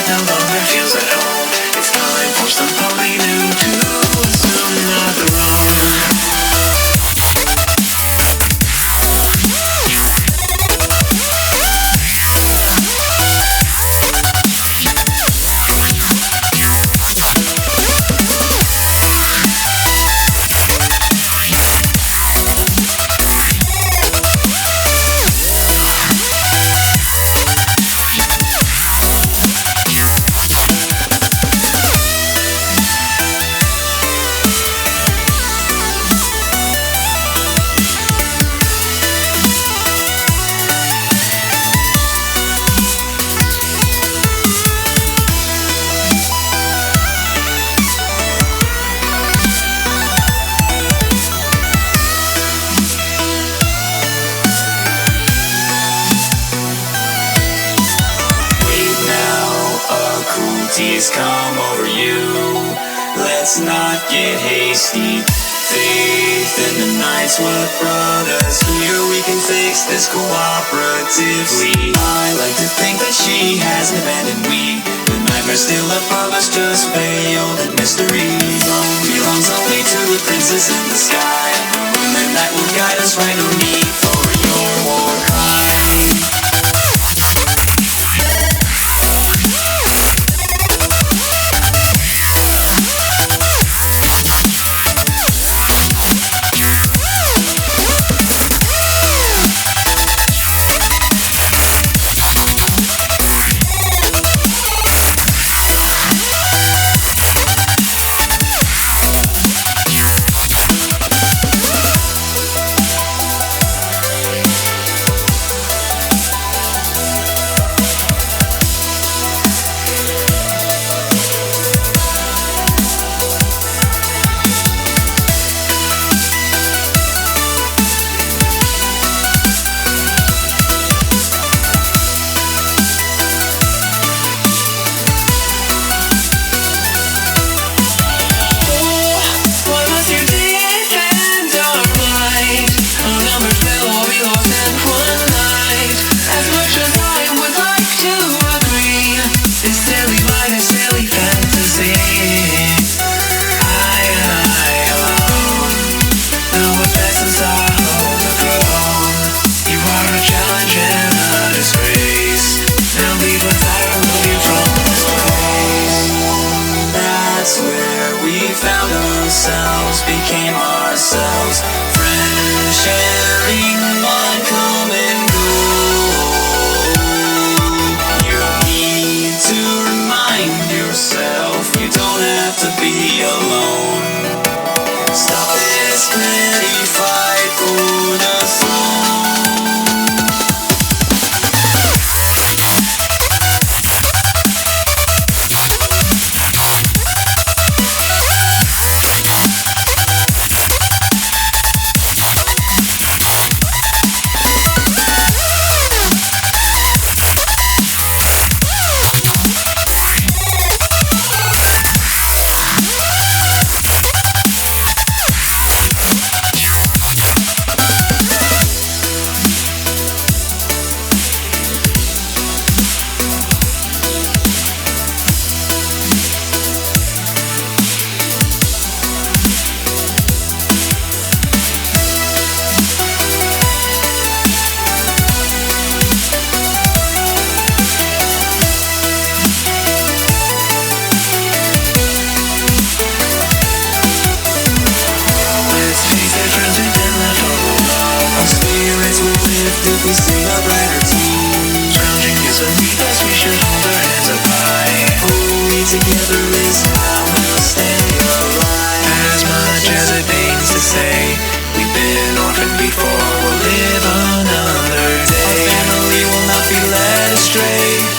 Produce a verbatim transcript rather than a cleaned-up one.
no longer feels at home. It's time for somebody new to assume the throne. Tears come over you. Let's not get hasty. Faith in the night's what brought us here. We can fix this cooperatively. I like to think that she hasn't abandoned we. The nightmare still above us, just veiled in mystery. Throne belongs only to the princess in the sky. The night will guide us right. No need for your war cry. Became ourselves, friends sharing one common goal. You need to remind yourself you don't have to be alone. Stop this petty fight for the throne. If we sing a brighter tune, scrounging is beneath us, we should hold our hands up high. Only together is how we'll stay alive. As much as it pains to say, we've been orphaned before, we'll live another day. Our family will not be led astray.